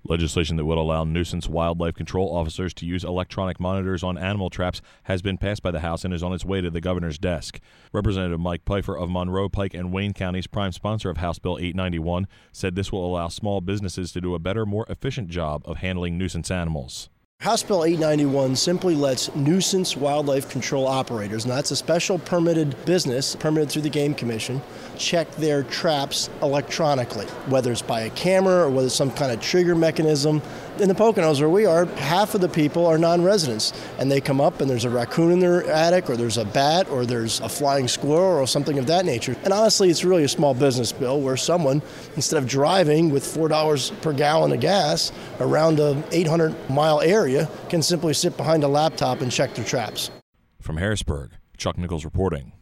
Legislation that would allow nuisance wildlife control officers to use electronic monitors on animal traps has been passed by the House and is on its way to the governor's desk. Representative Mike Pfeiffer of Monroe, Pike, and Wayne counties, prime sponsor of House Bill 891, said this will allow small businesses to do a better, more efficient job of handling nuisance animals. House Bill 891 simply lets nuisance wildlife control operators, and that's a special permitted business, permitted through the Game Commission, check their traps electronically, whether it's by a camera or whether it's some kind of trigger mechanism. In the Poconos where we are, half of the people are non-residents, and they come up and there's a raccoon in their attic, or there's a bat, or there's a flying squirrel, or something of that nature. And honestly, it's really a small business bill where someone, instead of driving with $4 per gallon of gas around an 800-mile area, can simply sit behind a laptop and check their traps. From Harrisburg, Chuck Nichols reporting.